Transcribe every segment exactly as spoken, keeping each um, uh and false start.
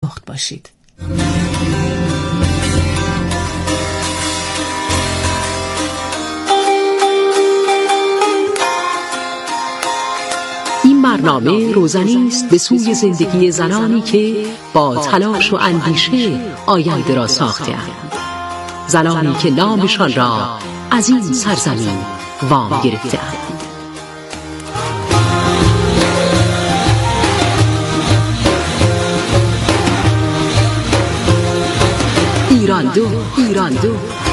دخت باشید. این برنامه روزنی است به سوی زندگی زنانی که با تلاش و اندیشه آینده را ساخته‌اند. زنانی که نامشان را از این سرزمین وام گرفته‌اند. ایران دو، ایران دو.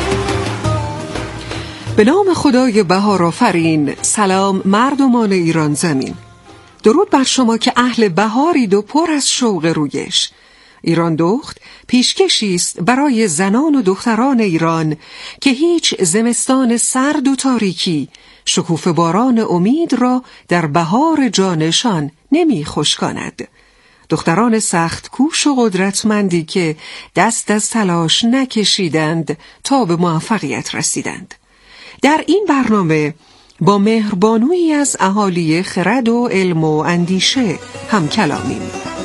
به نام خدای بهارآفرین. سلام مردمان ایران زمین. درود بر شما که اهل بهارید و پر از شوق رویش. ایران دخت پیشکشی است برای زنان و دختران ایران که هیچ زمستان سرد و تاریکی شکوفه باران امید را در بهار جانشان نمی خشکاند. دختران سخت کوش و قدرتمندی که دست از تلاش نکشیدند تا به موفقیت رسیدند. در این برنامه با مهربانویی از اهالی خرد و علم و اندیشه هم کلامیم.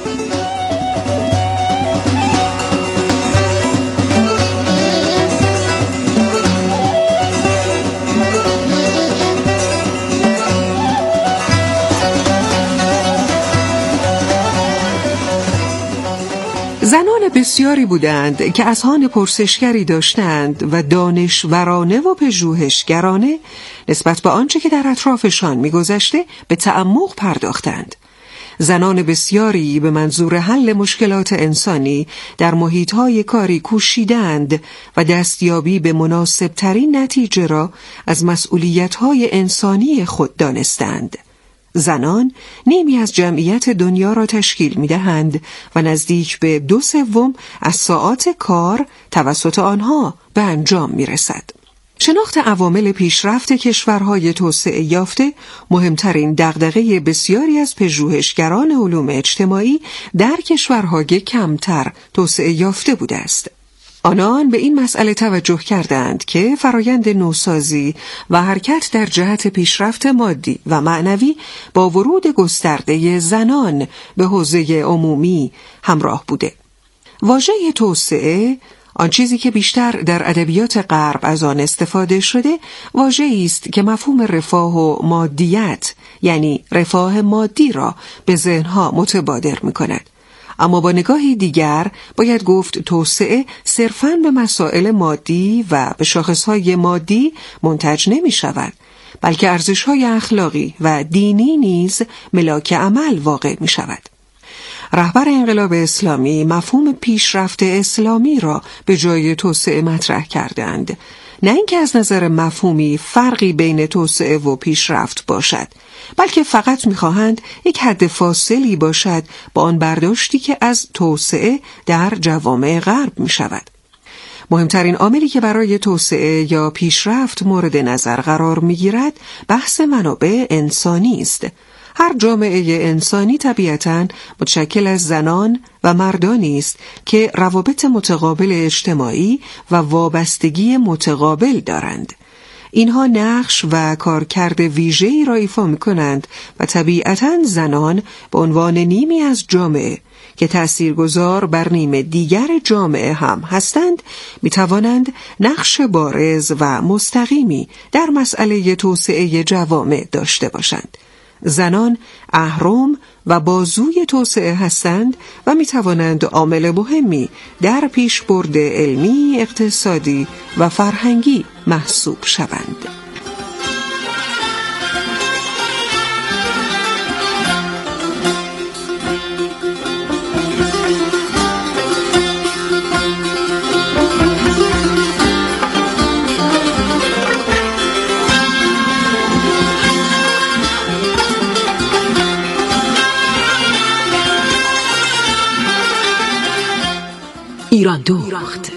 زنان بسیاری بودند که اذهان پرسشگری داشتند و دانشورانه و پژوهشگرانه نسبت به آنچه که در اطرافشان می‌گذشته به تعمق پرداختند. زنان بسیاری به منظور حل مشکلات انسانی در محیط‌های کاری کوشیدند و دستیابی به مناسب‌ترین نتیجه را از مسئولیت‌های انسانی خود دانستند. زنان نیمی از جمعیت دنیا را تشکیل می‌دهند و نزدیک به دو سوم از ساعات کار توسط آنها به انجام می‌رسد. شناخت عوامل پیشرفت کشورهای توسعه یافته مهمترین دغدغه بسیاری از پژوهشگران علوم اجتماعی در کشورهای کمتر توسعه یافته بوده است. آنان به این مسئله توجه کردند که فرایند نوسازی و حرکت در جهت پیشرفت مادی و معنوی با ورود گسترده زنان به حوزه عمومی همراه بوده. واژه توسعه، آن چیزی که بیشتر در ادبیات غرب از آن استفاده شده، واژه‌ای است که مفهوم رفاه و مادیت، یعنی رفاه مادی را به ذهنها متبادر می‌کند. اما با نگاهی دیگر باید گفت توسعه صرفاً به مسائل مادی و به شاخصهای مادی منتج نمی شود، بلکه ارزش‌های اخلاقی و دینی نیز ملاک عمل واقع می شود. رهبر انقلاب اسلامی مفهوم پیشرفت اسلامی را به جای توسعه مطرح کردند، نه اینکه از نظر مفهومی فرقی بین توسعه و پیشرفت باشد، بلکه فقط می‌خواهند یک حد فاصلی باشد با آن برداشتی که از توسعه در جوامع غرب می‌شود. مهمترین عاملی که برای توسعه یا پیشرفت مورد نظر قرار می‌گیرد بحث منابع انسانی است. هر جامعه انسانی طبیعتاً متشکل از زنان و مردانی است که روابط متقابل اجتماعی و وابستگی متقابل دارند. اینها نقش و کارکرد ویژه‌ای را ایفا می‌کنند و طبیعتاً زنان به عنوان نیمی از جامعه که تأثیرگذار بر نیم دیگر جامعه هم هستند می‌توانند نقش بارز و مستقیمی در مسئله توسعه جوامع داشته باشند. زنان اهرم و بازوی توسعه هستند و می توانند عامل مهمی در پیشبرد علمی، اقتصادی و فرهنگی محسوب شوند. ایران دخت.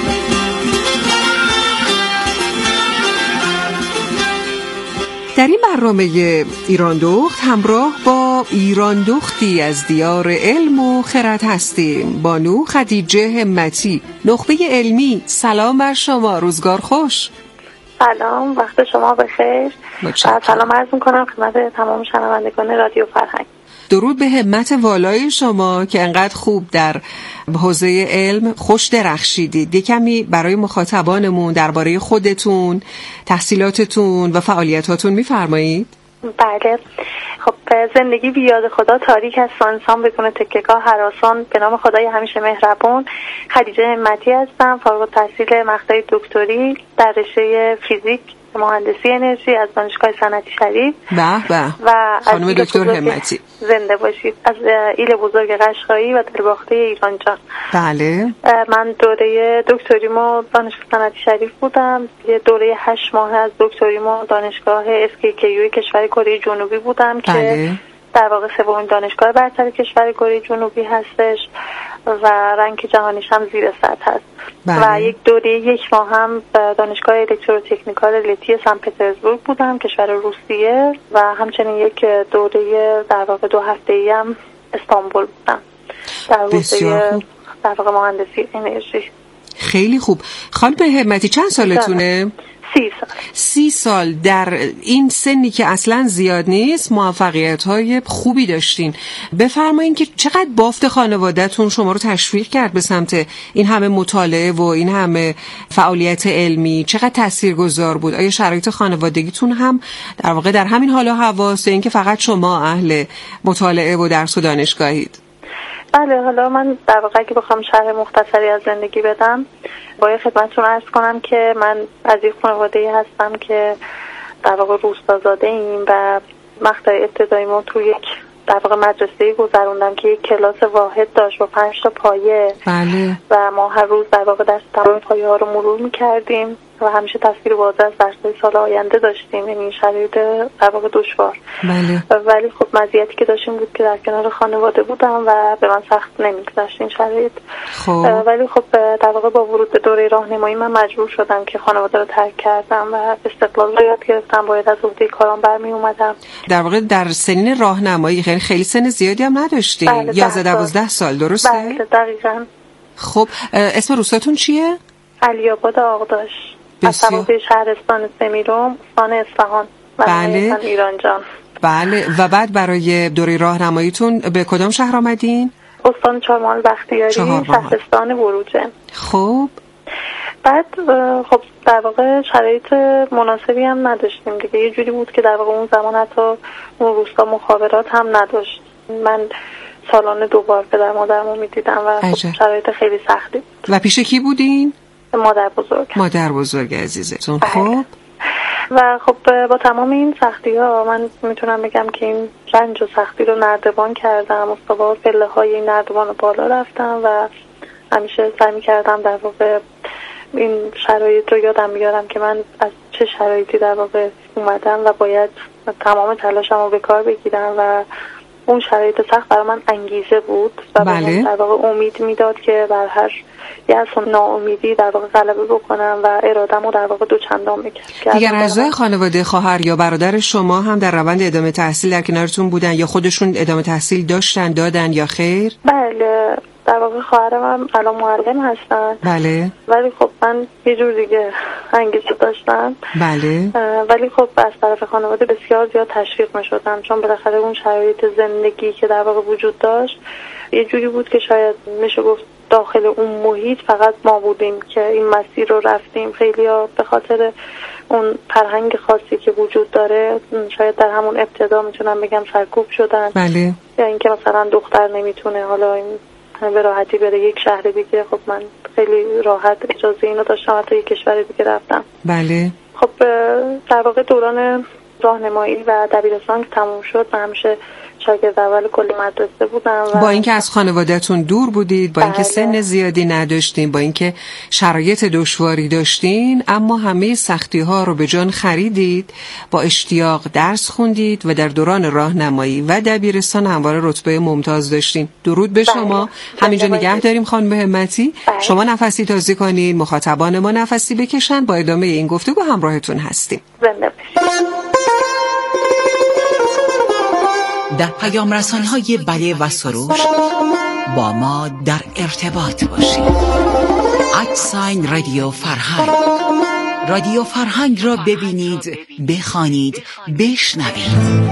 در این برنامه ایران دخت همراه با ایران دختی از دیار علم و خرد هستیم. بانو خدیجه همتی، نخبه علمی. سلام بر شما، روزگار خوش. سلام، وقت شما بخیر. سلام عرض می‌کنم خدمت تمام شنوندگان رادیو فرهنگ. درود به همت والای شما که انقدر خوب در حوزه علم خوش درخشیدید. یه کمی برای مخاطبانمون درباره خودتون، تحصیلاتتون و فعالیتاتون میفرمایید؟ بله. خب زندگی بی یاد خدا تاریک است، انسان بدون تکیه‌گاه هراسان. به نام خدای همیشه مهربون، خدیجه همتی هستم، فارغ التحصیل مقطع دکتری در رشته فیزیک مهندسی انرژی از دانشگاه صنعتی شریف. به به. و خانم دکتر همتی زنده باشید. از ایل بزرگ قشقایی و دلباخته ایران جان. بله. من دوره دکتریمو دانشگاه صنعتی شریف بودم. یه دوره هشت ماه از دکتریمو دانشگاه اس کی کی یو کشور کره جنوبی بودم. بله. که در واقع سومین دانشگاه برتر کشور کره جنوبی هستش و رنک جهانیش هم زیر صد هست. بله. و یک دوره یک ماه هم دانشگاه الکتروتکنیکال لتی سن پترزبورگ بودم، کشور روسیه، و همچنین یک دوره در واقع دو هفته‌ای هم استانبول بودم در حوزه در واقع مهندسی انرژی. خیلی خوب. خانم همتی چند سالتونه؟ سی سال. سی سال در این سنی که اصلا زیاد نیست موفقیت‌های خوبی داشتین. بفرمایین که چقدر بافت خانواده‌تون شما رو تشویق کرد به سمت این همه مطالعه و این همه فعالیت علمی؟ چقدر تاثیرگذار بود؟ آیا شرایط خانوادگیتون هم در واقع در همین حال و هواست، اینکه فقط شما اهل مطالعه و درس و دانشگاهید؟ بله. حالا من در واقع اگه بخوام شرح مختصری از زندگی بدم، باید خدمتتون عرض کنم که من از یک خانواده‌ای هستم که در واقع روستازاده ایم و مقطع ابتداییمو تو یک در واقع مدرسه‌ای گذروندم که یک کلاس واحد داشت با پنج تا پایه. بله. و ما هر روز در واقع درس تمام پایه ها رو مرور می‌کردیم و همیشه تصویر واضح از درس‌های سال آینده داشتیم، یعنی شرایط در واقع دشوار. بله. ولی خب مزیتی که داشتیم بود که در کنار خانواده بودم و به من سخت نمی‌گذشت این شرایط. خب. ولی خب در واقع با ورود به دوره راهنمایی من مجبور شدم که خانواده رو ترک کردم و استقلال رو یاد گرفتم، باید از عهده کارام برمی اومدم. در واقع در سنین راهنمایی خیلی خیلی سن زیادی هم نداشتین. بله. یازده دوازده سال درسته؟ بله دقیقاً. خب اسم روستاتون چیه؟ علی‌آباد آغداش. از طرف شهرستان سمیرم، استان اصفهان. بله. ایران جان. بله. و بعد برای دوره راهنماییتون به کدام شهر آمدین؟ استان چهارمحال بختیاری، شهرستان بروجه. خب بعد خب در واقع شرایط مناسبی هم نداشتیم دیگه. یه جوری بود که در واقع اون زمان حتی اون روستا مخابرات هم نداشت. من سالانه دوبار پدر مادرمو میدیدم و خب شرایط خیلی سختی بود. و پیش کی بودین؟ مادر بزرگ. مادر بزرگ عزیزتون. خب و خب با تمام این سختی ها من میتونم بگم که این رنج و سختی رو نردبان کردم، مستقا پله های این نردبان رو بالا رفتم و همیشه سعی میکردم در واقع این شرایط رو یادم بیارم که من از چه شرایطی در واقع اومدم و باید تمام تلاشم رو به کار بگیرم و اون شرایط سخت برای من انگیزه بود و بله. در واقع امید میداد که بر هر یأس و ناامیدی در واقع غلبه بکنم و اراده‌مو رو در واقع دو چندان بکنم. دیگر اعضای خانواده، خواهر یا برادر شما هم در روند ادامه تحصیل در کنارتون بودن یا خودشون ادامه تحصیل داشتن دادن یا خیر؟ بله. در واقع خواهرم هم الان معلم هستن. بله. ولی خب من یه جور دیگه انگیزه داشتم. بله. ولی خب از طرف خانواده بسیار زیاد تشویق می شدم، چون بالاخره اون شرایط زندگی که در واقع وجود داشت یه جوری بود که شاید میشه گفت داخل اون محیط فقط ما بودیم که این مسیر رو رفتیم. خیلی ها به خاطر اون فرهنگ خاصی که وجود داره شاید در همون ابتدا میتونم بگم سرکوب شدن. بله. یا اینکه مثلا دختر نمیتونه حالا این به راحتی بره یک شهر دیگه. خب من خیلی راحت اجازه اینو داشتم، حتی یک کشور دیگه رفتم. بله. خب در واقع دوران راهنمایی و دبیرستان که تموم شد من همیشه شاگرد اول کل مدرسه بودم و با اینکه از خانواده‌تون دور بودید، با اینکه سن زیادی نداشتین، با اینکه شرایط دشواری داشتین، اما همه سختی‌ها رو به جان خریدید، با اشتیاق درس خوندید و در دوران راهنمایی و دبیرستان همواره رتبه ممتاز داشتین. درود به شما. همینجا نگه داریم خانم همتی. شما نفسی تازه کنین، مخاطبان ما نفسی بکشن. با ادامه این گفتگو همراهتون هستیم. زنده باشید. در پیام رسانی های بله و سروش با ما در ارتباط باشید. ادساین رادیو فرهنگ. رادیو فرهنگ را ببینید، بخوانید، بشنوید.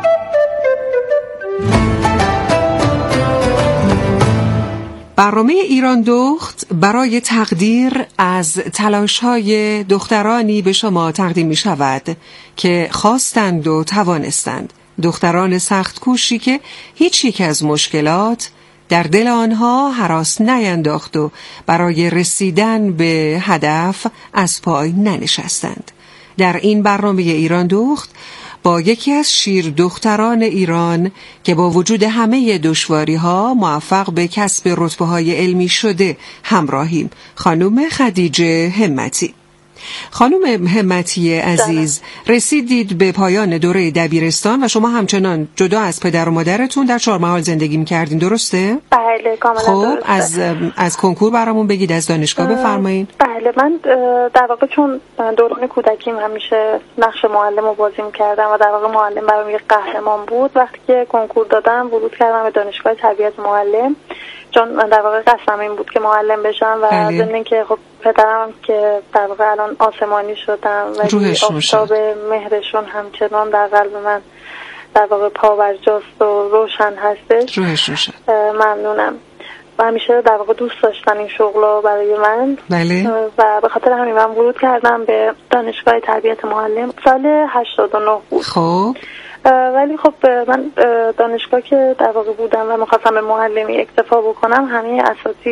برنامه ایران دخت برای تقدیر از تلاش‌های دخترانی به شما تقدیم می شود که خواستند و توانستند. دختران سخت کوشی که هیچ یک از مشکلات در دل آنها هراس نینداخت و برای رسیدن به هدف از پای ننشستند. در این برنامه ایران دخت با یکی از شیر دختران ایران که با وجود همه دشواری ها موفق به کسب رتبه های علمی شده همراهیم، خانم خدیجه همتی. خانم همتی عزیز، رسیدید به پایان دوره دبیرستان و شما همچنان جدا از پدر و مادرتون در چهارمحال زندگی می‌کردین، درسته؟ بله، کاملا خب درسته. از از کنکور برامون بگید، از دانشگاه بفرمایید. بله، من در واقع چون دوران کودکیم همیشه نقش معلم رو بازی می‌کردم و در واقع معلم برام یک قهرمان بود. وقتی که کنکور دادم ورود کردم به دانشگاه تربیت معلم، چون در واقع قصدم این بود که معلم بشم و ضمن اینکه خب پدرم که در واقع الان آسمانی شدم و آفتاب مهرشون همچنان در قلب من در واقع پاورجاست و روشن هستش. روحشون ممنونم و همیشه در واقع دوست داشتن این شغل برای من. بله. و به خاطر همین من ورود کردم به دانشگاه تربیت معلم سال هشتاد و نه بود. خب ولی خب من دانشگاه که در واقع بودم و می‌خواستم به معلمی اکتفا بکنم، همه اساتید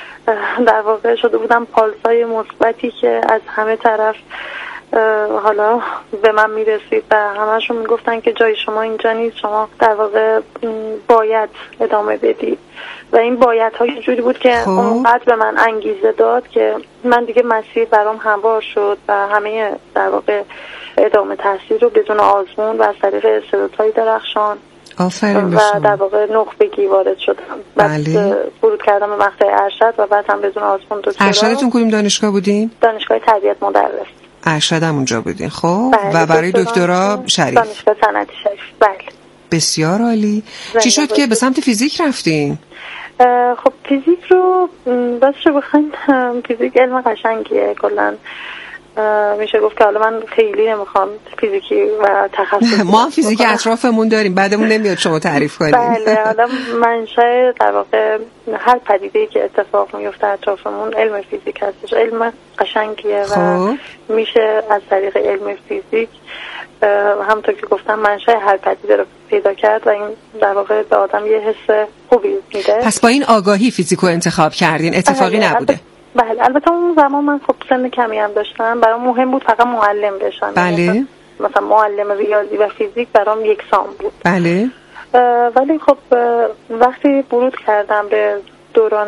در واقع شده بودم پالسای مثبتی که از همه طرف حالا به من میرسید و همه‌شون میگفتن که جای شما اینجا نیست، شما در واقع باید ادامه بدید و این باید ها یه جوری بود که اونقدر به من انگیزه داد که من دیگه مسیر برام هموار شد و همه در واقع ادامه تحصیل رو بدون آزمون و از طریق استعدادهای درخشان آفرین و در واقع نخبگی وارد شدم. بله. ورود کردم به مقطع ارشد و بعد هم بدون آزمون دکترا. ارشدتون کدوم دانشگاه بودین؟ دانشگاه تربیت مدرس. ارشد هم اونجا بودین. خب بله. و برای دکترا شریف؟ دانشگاه صنعتی شریف. بله. بسیار عالی. چی شد که به سمت فیزیک رفتین؟ خب فیزیک رو راستش بخواین فیزیک علم قشنگیه، کلا میشه گفت که حالا من خیلی نمیخوام فیزیکی و تخصص ما فیزیک اطرافمون داریم، بعدمون نمیاد شما تعریف کنید. بله، حالا منشأ در واقع هر پدیده‌ای که اتفاق میفته اطرافمون علم فیزیک هستش. علم قشنگیه و میشه از طریق علم فیزیک همونطور که گفتم منشأ هر پدیده رو پیدا کرد و این در واقع به آدم یه حس خوبی میده. پس با این آگاهی فیزیکو انتخاب کردین، اتفاقی بله، نبوده؟ بله، البته اون زمان من خب سن کمی هم داشتم، برام مهم بود فقط معلم بشم. بله. مثلا معلم ریاضی و فیزیک برام یکسان بود. بله. ولی خب وقتی ورود کردم به دوران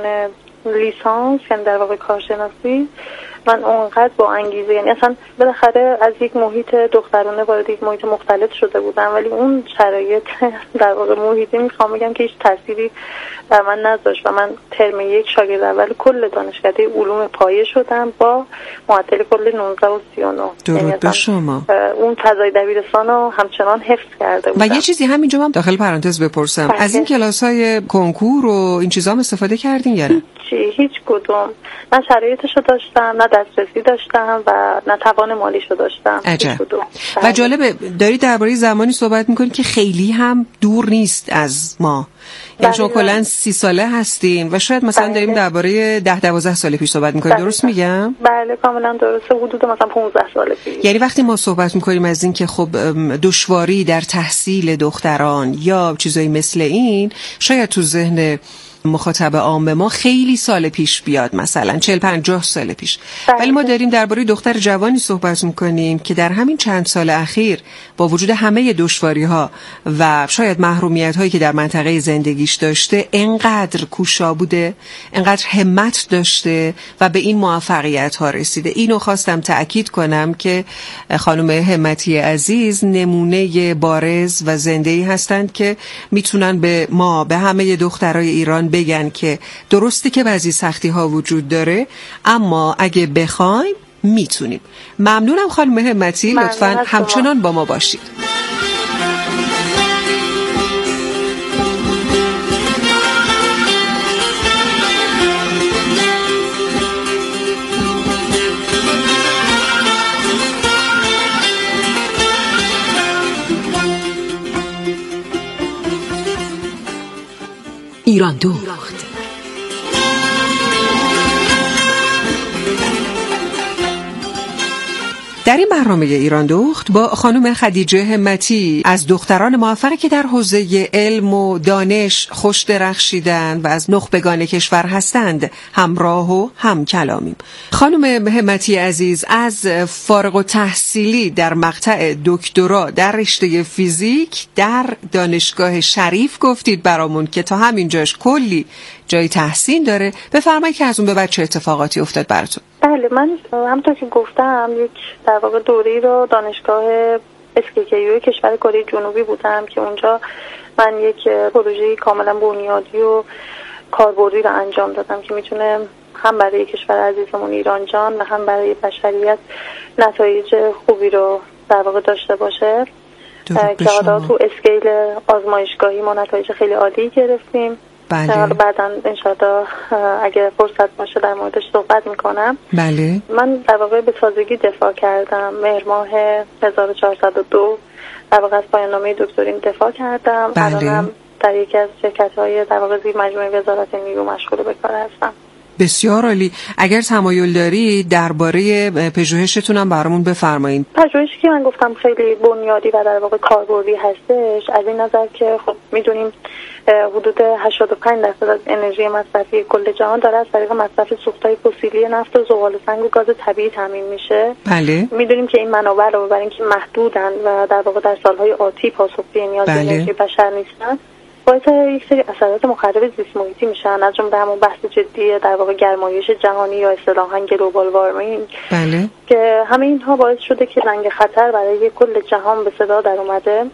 لیسانس، یعنی در واقع کارشناسی، من اونقدر با انگیزه، یعنی اصلا بالاخره از یک محیط دخترانه وارد یک محیط مختلط شده بودم، ولی اون شرایط در واقع محیطی میخوام بگم که هیچ تأثیری در من نذاشت و من ترم یک شاگرد اول کل دانشکده علوم پایه شدم با معدل کل نوزده و سی و نه. درود به شما. اون فضای دبیرستان رو همچنان حفظ کرده بودم. و یه چیزی همینجا من داخل پرانتز بپرسم، بله. از این کلاس‌های کنکور و این چیزا هم استفاده کردین یا نه؟ چی؟ هیچ کدوم. من شرایطشو داشتم، نه دسترسی داشتم و نه توان مالیشو داشتم. عجب. و جالبه داری درباره زمانی صحبت میکنی که خیلی هم دور نیست از ما. یعنی شما کلاً سی ساله هستین و شاید مثلا داریم درباره ده دوازده سال پیش صحبت میکنیم. درست میگم؟ بله کاملا درسته، حدود مثلا پانزده سال پیش. یعنی وقتی ما صحبت میکنیم از این که خب دشواری در تحصیل دختران یا چیزایی مثل این شاید تو ذهن مخاطب عام ما خیلی سال پیش بیاد، مثلا چهل پنجاه سال پیش، ولی ما داریم درباره دختر جوانی صحبت میکنیم که در همین چند سال اخیر با وجود همه دشواری‌ها و شاید محرومیت هایی که در منطقه زندگیش داشته انقدر کوشا بوده، انقدر همت داشته و به این موفقیت ها رسیده. اینو خواستم تأکید کنم که خانم همتی عزیز نمونه بارز و زنده‌ای هستند که میتونن به ما، به همه دخترای ایران بگن که درسته که بعضی سختی ها وجود داره، اما اگه بخوایم میتونیم. ممنونم خانم همتی، لطفاً همچنان با ما باشید. ایران دوخت. در این برنامه ایران دوخت با خانم خدیجه همتی از دختران موفقی که در حوزه علم و دانش خوش درخشیدند و از نخبگان کشور هستند همراه و هم کلامیم. خانم همتی عزیز، از فارغ التحصیلی در مقطع دکترا در رشته فیزیک در دانشگاه شریف گفتید برامون که تا همینجاش کلی جای تحسین داره. بفرمایید که از اون به بعد چه اتفاقاتی افتاد براتون؟ بله، من همونطور که گفتم یک در واقع دوره‌ای رو دانشگاه اس کی کی یو کشور کره جنوبی بودم که اونجا من یک پروژه کاملا بنیادی و کاربردی رو انجام دادم که میتونه هم برای کشور عزیزمون ایران جان و هم برای بشریت نتایج خوبی رو در واقع داشته باشه. که حالا تو اسکیل آزمایشگاهی ما نتایج خیلی عالی گرفتیم. بله. بعداً انشاءالله اگه فرصت باشه در موردش صحبت میکنم. بله. من در واقع به تازگی دفاع کردم. مهر ماه هزار و چهارصد و دو در واقع از پایان نامه دکتریم دفاع کردم. بله. الانم در یکی از شرکت‌های در واقع زیر مجموعه وزارت نیرو مشغول به کار هستم. بسیار عالی. اگر تمایل داری درباره پژوهشتون هم برامون بفرمایید. پژوهشی که من گفتم خیلی بنیادی و در واقع کاربردی هستش، از این نظر که خب میدونیم حدود هشتاد و پنج درصد از انرژی مصرفی کل جهان داره از طریق مصرف سوختهای فسیلی نفت و زغال سنگ و گاز طبیعی تامین میشه. بله. میدونیم که این منابع رو برای اینکه محدودن و در واقع در سالهای آتی پاسخگوی نیاز بله. انرژی بشر نیستن، باعث یک سری اثرات مخرب زیست محیطی میشن، از جمله همون بحث جدی در واقع گرمایش جهانی یا اصطلاحاً گلوبال وارمینگ. بله. که همه اینها باعث شده که رنگ خطر برای کل جهان به صدا در اومده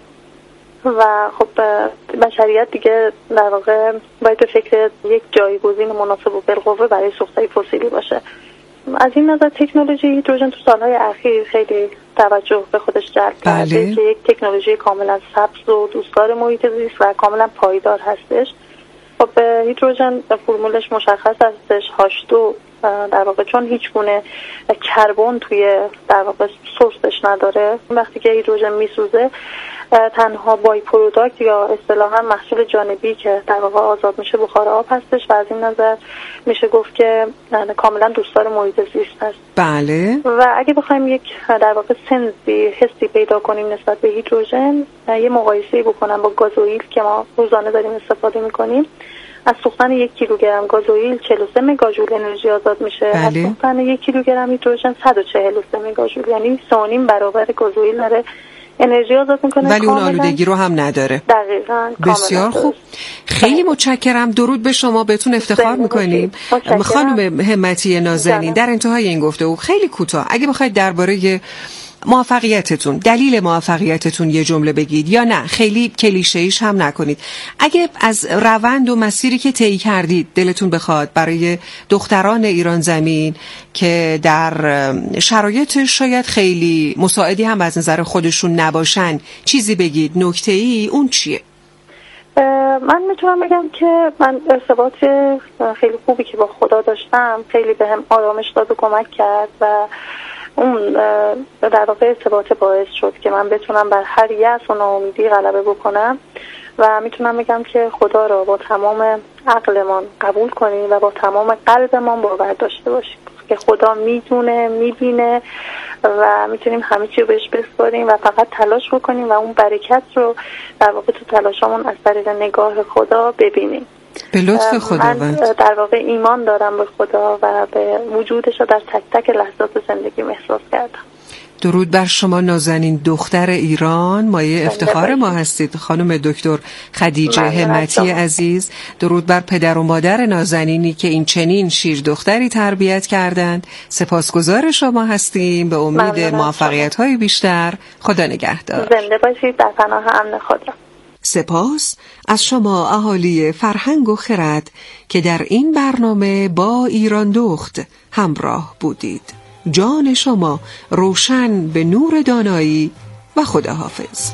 و خب بشریت دیگه در واقع باید به فکر یک جایگزین مناسب و بالقوه برای سوختهای فسیلی باشه. از این نظر تکنولوژی هیدروژن تو سالهای اخیر خیلی توجه به خودش جلب کرده. بله. که یک تکنولوژی کاملا سبز و دوستدار محیط زیست و کاملا پایدار هستش. خب هیدروژن فرمولش مشخص هستش هاش دو در واقع، چون هیچ گونه کربن توی در واقع سورسش نداره. وقتی که هیدروژن میسوزه تنها بای پروداکت یا اصطلاحاً محصول جانبی که در واقع آزاد میشه بخار آب هستش و از این نظر میشه گفت که کاملا دوستدار محیط زیست هست. بله. و اگه بخوایم یک در واقع سنسی حسی پیدا کنیم نسبت به هیدروژن، یه مقایسه‌ای بکنم با گازوئیل که ما روزانه داریم استفاده میکنیم، از سوختن یک کیلوگرم گازوئیل چهل و سه مگاژول انرژی آزاد میشه. بله. از سوختن یک کیلوگرم هیدروژن صد و چهل و سه مگاژول، یعنی سه و نیم برابر گازوئیل داره انرژی آزاد میکنه، ولی اون آلودگی رو هم نداره. دقیقاً. بسیار خوب. خیلی متشکرم. درود به شما، بهتون افتخار میکنیم. خانم همتی نازنین، در انتهای این گفتگو خیلی کوتاه اگه بخواید درباره موفقیتتون، دلیل موفقیتتون یه جمله بگید، یا نه خیلی کلیشه‌ایش هم نکنید، اگه از روند و مسیری که طی کردید دلتون بخواد برای دختران ایران زمین که در شرایط شاید خیلی مساعدی هم از نظر خودشون نباشن چیزی بگید، نکته‌ای اون چیه؟ من میتونم بگم که من ارتباط خیلی خوبی که با خدا داشتم خیلی بهم آرامش داد و کمک کرد و اون در واقع ارتباط باعث شد که من بتونم بر هر یأس و ناامیدی غلبه بکنم و میتونم بگم که خدا را با تمام عقلمان قبول کنیم و با تمام قلبمان باور داشته باشیم که خدا میدونه، میبینه و میتونیم همه چی رو بهش بسپاریم و فقط تلاش بکنیم و اون برکت رو در واقع تو تلاشمون از طریق نگاه خدا ببینیم. به لطف خداوند. من در واقع ایمان دارم به خدا و به وجودش رو در تک تک لحظات زندگیم احساس کردم. درود بر شما نازنین دختر ایران، مایه افتخار ما هستید خانم دکتر خدیجه همتی عزیز. درود بر پدر و مادر نازنینی که این چنین شیر دختری تربیت کردند. سپاسگزار شما هستیم، به امید موفقیت‌های بیشتر. خدا نگهدار. زنده باشید، در پناه امن خدا. سپاس از شما اهالی فرهنگ و خرد که در این برنامه با ایران دوخت همراه بودید. جان شما روشن به نور دانایی و خداحافظ.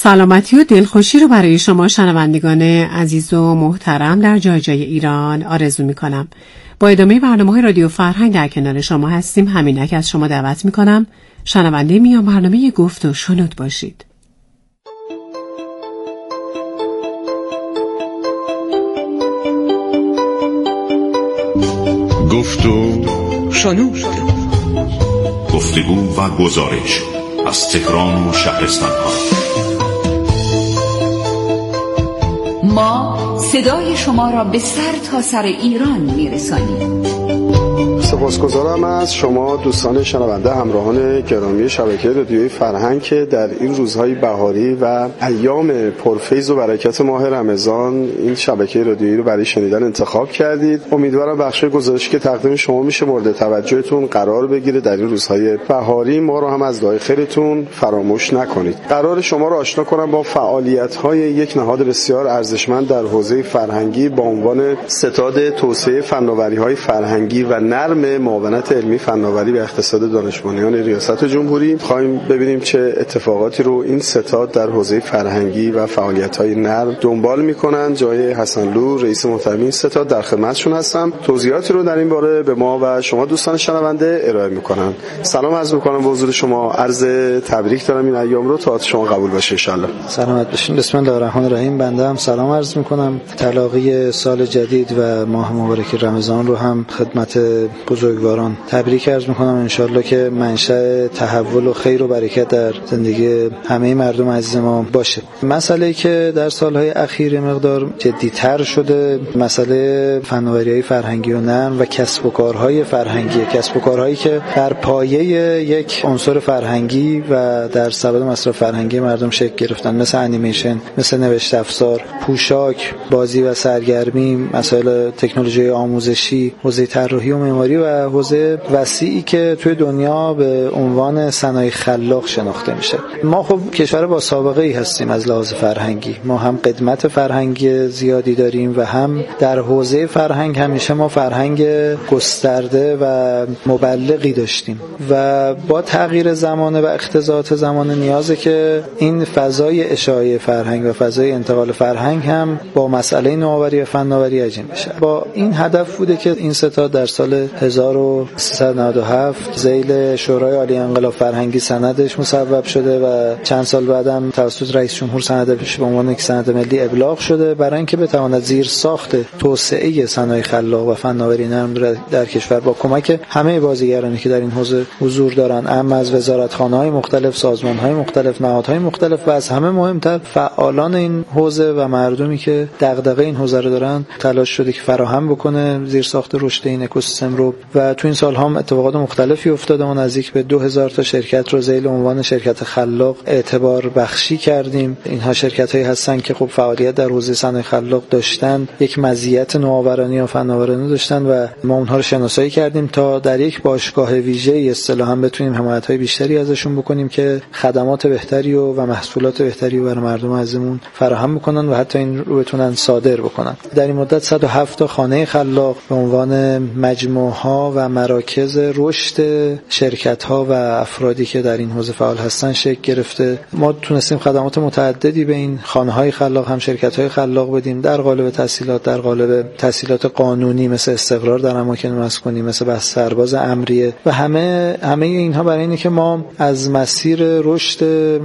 سلامتی و دلخوشی رو برای شما شنوندگان عزیز و محترم در جای جای ایران آرزو می‌کنم. با ادامه برنامه‌های رادیو فرهنگ در کنار شما هستیم. همینک از شما دعوت می‌کنم شنونده میان برنامه گفت و شنود باشید. گفت و شنود، گفتگو و گزارش از تهران و شهرستان‌ها. ما صدای شما را به سر تا سر ایران میرسانیم. سپاسگزارم از شما دوستان شنونده، همراهان گرامی شبکه رادیوی فرهنگ که در این روزهای بهاری و ایام پرفیض و برکت ماه رمضان این شبکه رادیویی رو برای شنیدن انتخاب کردید. امیدوارم بخش گزارشی که تقدیم شما میشه مورد توجهتون قرار بگیره. در این روزهای بهاری ما رو هم از دعای خیرتون فراموش نکنید. قرار شما رو آشنا کنم با فعالیت‌های یک نهاد بسیار ارزشمند در حوزه فرهنگی با عنوان ستاد توسعه فناوری‌های فرهنگی و نرم معاونت علمی فناوری و اقتصاد دانش بنیان ریاست جمهوری. خواهیم ببینیم چه اتفاقاتی رو این ستاد در حوزه فرهنگی و فعالیت‌های نرم دنبال می‌کنن. جای حسنلو رئیس محترم این ستاد در خدمتشون هستم. توضیحاتی رو در این باره به ما و شما دوستان شنونده ارائه می‌کنن. سلام عرض می‌کنم به حضور شما. عرض تبریک دارم این ایام رو تا شما قبول باشه ان شاء الله. سلامت باشین. بسم الله الرحمن الرحیم. بنده هم سلام عرض می‌کنم. تلاقی سال جدید و ماه مبارک رمضان رو هم خدمت بزرگواران تبریک عرض میکنم. انشالله که منشأ تحول و خیر و برکت در زندگی همه مردم عزیز ما باشه. مسئله‌ای که در سالهای اخیر مقدار جدی‌تر شده مسئله فناوری‌های فرهنگی و نرم و کسب و کارهای فرهنگی، کسب و کارهایی که در پایه یک عنصر فرهنگی و در سبد مصرف فرهنگی مردم شکل گرفتن، مثل انیمیشن، مثل نوشت افزار، پوشاک، بازی و سرگرمی، مسائل تکنولوژی آموزشی، حوزه طراحی و معماری و حوزه وسیعی که توی دنیا به عنوان صنایع خلاق شناخته میشه. ما خب کشور با سابقه ای هستیم از لحاظ فرهنگی. ما هم قدمت فرهنگی زیادی داریم و هم در حوزه فرهنگ همیشه ما فرهنگ گسترده و مبلغی داشتیم و با تغییر زمان و اقتضاعات زمان نیازه که این فضای اشاعه فرهنگ و فضای انتقال فرهنگ هم با مسئله نوآوری و فناوری عجین بشه. با این هدف بوده که این ستاد در سال هزار و سیصد و نود و هفت ذیل شورای عالی انقلاب فرهنگی سندش مصوب شده و چند سال بعدم توسط رئیس جمهور سندش به عنوان یک سند ملی ابلاغ شده برای اینکه بتواند زیر ساخت توسعه صنایع خلاق و فناوری نرم در کشور با کمک همه بازیگرانی که در این حوزه حضور دارن، اما از وزارتخانه‌های مختلف، سازمان‌های مختلف، نهادهای مختلف و از همه مهمتر فعالان این حوزه و مردمی که دغدغه این حوزه رو دارن تلاش شده که فراهم بکنه زیر ساخت رشد این اکوسیستم رو. و تو این سال هم اتفاقات مختلفی افتاده. ما نزدیک به دو هزار تا شرکت رو ذیل عنوان شرکت خلاق اعتبار بخشی کردیم. اینها شرکت‌هایی هستن که خب فعالیت در حوزه صنایع خلاق داشتن، یک مزیت نوآورانه و فناورانه داشتن و ما اونها رو شناسایی کردیم تا در یک باشگاه ویژه‌ای اصطلاحاً بتونیم حمایت‌های بیشتری ازشون بکنیم که خدمات بهتری و, و محصولات بهتری برای مردم عزیزمون فراهم بکنن و حتی این رو بتونن صادر بکنن. در این مدت صد و هفت تا خانه خلاق به عنوان مجموعه‌ها و مراکز رشد شرکت‌ها و افرادی که در این حوزه فعال هستن شکل گرفته. ما تونستیم خدمات متعددی به این خانه‌های خلاق هم شرکت‌های خلاق بدیم در قالب تسهیلات، در قالب تسهیلات قانونی مثل استقرار در اماکن مسکونی، مثل بحث سرباز امریه و همه همه اینها برای اینه که ما از مسیر رشد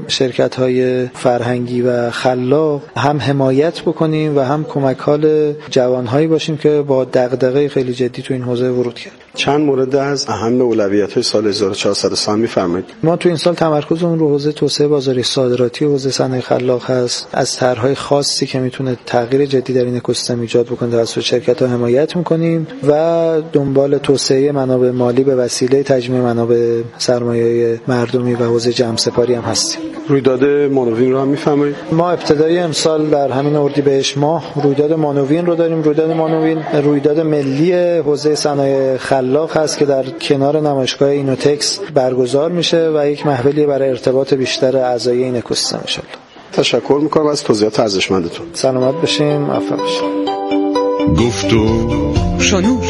شرکت‌های فرهنگی و خلاق هم حمایت بکنیم و هم کمک‌حال جوان‌هایی باشیم که با دغدغه خیلی جدی تو این حوزه ورود کرد. چند مورد از اهم اولویت‌های سال هزار و چهارصد و سه می‌فرمایید؟ ما تو این سال تمرکز اون رو حوزه توسعه بازاری صادراتی و حوزه صنایع خلاق هست. از طرح‌های خاصی که میتونه تغییر جدی در این اکوسیستم ایجاد بکنه توسط شرکت‌ها حمایت می‌کنیم و دنبال توسعه منابع مالی به وسیله تجمیع منابع سرمایه مردمی و حوزه جمع‌سپاری هم هستیم. رویداد مانوین رو هم می‌فرمایید؟ ما ابتدای امسال در همین اردیبهشت ماه رویداد مانوین رو داریم. رویداد مانوین رویداد ملی حوزه صنایع خلاق هست که در کنار نمایشگاه اینوتکس برگزار میشه و یک محفلی برای ارتباط بیشتر اعضای این اکوسیستم ان شاء الله. تشکر میکنم از توضیحات ارزشمندتون. سلامت باشین، موفق باشین. گفت و شنود.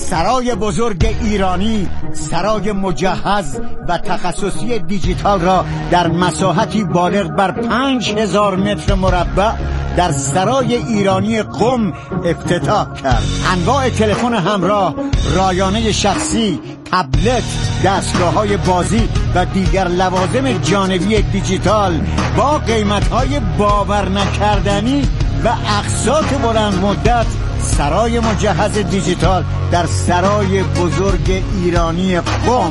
سرای بزرگ ایرانی سرای مجهز و تخصصی دیجیتال را در مساحتی بالغ بر پنج هزار متر مربع در سرای ایرانی قم افتتاح کرد. انواع تلفن همراه، رایانه شخصی، تبلت، دستگاه‌های بازی و دیگر لوازم جانبی دیجیتال با قیمت‌های باور نکردنی و اقساط بلند مدت. سرای مجهز دیجیتال در سرای بزرگ ایرانی قم.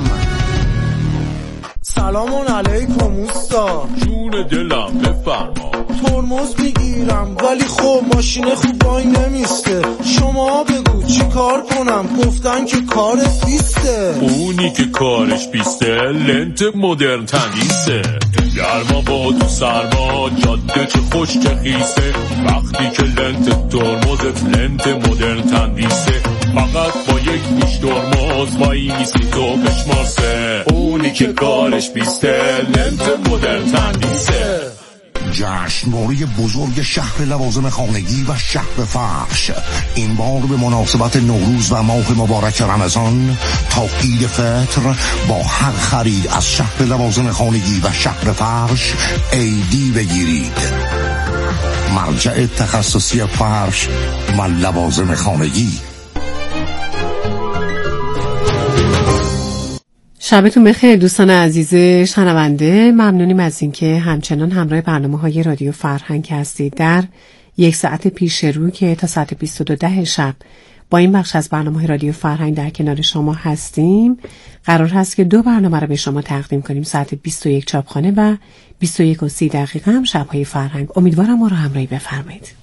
سلام علیکم اوستا. جون دلم بفرما. ترمز میگیرم ولی خب ماشین خوب وای نمیسته. شما بگو چی کار کنم؟ گفتن که کارت بیسته. اونی که کارش بیسته لنت مدرن تندیسه. گرما با تو سرما جاده چه خوش چه خیسه. وقتی که لنت ترمزت لنت مدرن تندیسه. فقط با یک پیش ترمز وای میسی تو بشمارسه. اونی که کارش بیسته لنت مدرن تندیسه. جشنواره بزرگ شهر لوازم خانگی و شهر فرش این بار به مناسبت نوروز و ماه مبارک رمضان تا عید فطر با هر خرید از شهر لوازم خانگی و شهر فرش ایدی بگیرید. مرجع تخصصی فرش و لوازم خانگی. شبتون بخیر دوستان عزیز شنونده. ممنونیم از اینکه همچنان همراه برنامه‌های رادیو فرهنگ هستید. در یک ساعت پیش رو که تا ساعت بیست و دو شب با این بخش از برنامه رادیو فرهنگ در کنار شما هستیم. قرار هست که دو برنامه رو به شما تقدیم کنیم. ساعت بیست و یک چاپخانه و بیست و یک و سی دقیقه هم شب‌های فرهنگ. امیدوارم ما رو همراهی بفرمایید.